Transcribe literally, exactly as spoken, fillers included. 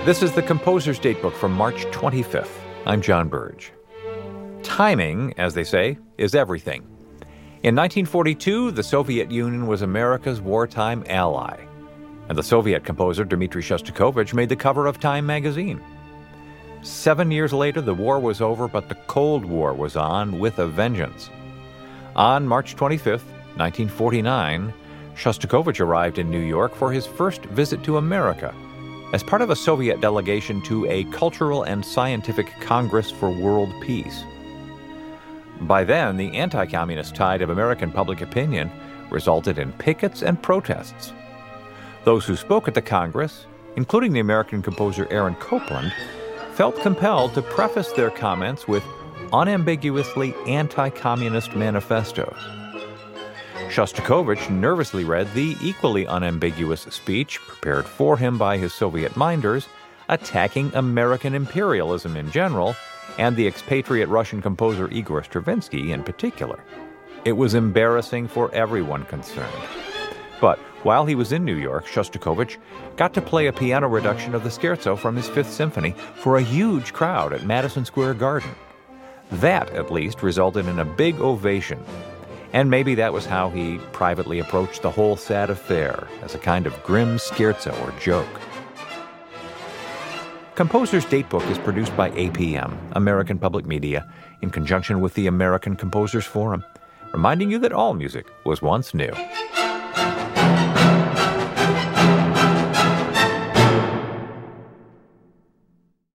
This is the Composer's Datebook from March twenty-fifth. I'm John Burge. Timing, as they say, is everything. In nineteen forty-two, the Soviet Union was America's wartime ally, and the Soviet composer Dmitri Shostakovich made the cover of Time magazine. Seven years later, the war was over, but the Cold War was on with a vengeance. On March twenty-fifth, nineteen forty-nine, Shostakovich arrived in New York for his first visit to America as part of a Soviet delegation to a cultural and scientific Congress for World Peace. By then, the anti-communist tide of American public opinion resulted in pickets and protests. Those who spoke at the Congress, including the American composer Aaron Copland, felt compelled to preface their comments with unambiguously anti-communist manifestos. Shostakovich nervously read the equally unambiguous speech prepared for him by his Soviet minders, attacking American imperialism in general and the expatriate Russian composer Igor Stravinsky in particular. It was embarrassing for everyone concerned. But while he was in New York, Shostakovich got to play a piano reduction of the scherzo from his Fifth Symphony for a huge crowd at Madison Square Garden. That, at least, resulted in a big ovation. And maybe that was how he privately approached the whole sad affair, as a kind of grim scherzo or joke. Composer's Datebook is produced by A P M, American Public Media, in conjunction with the American Composers Forum, reminding you that all music was once new.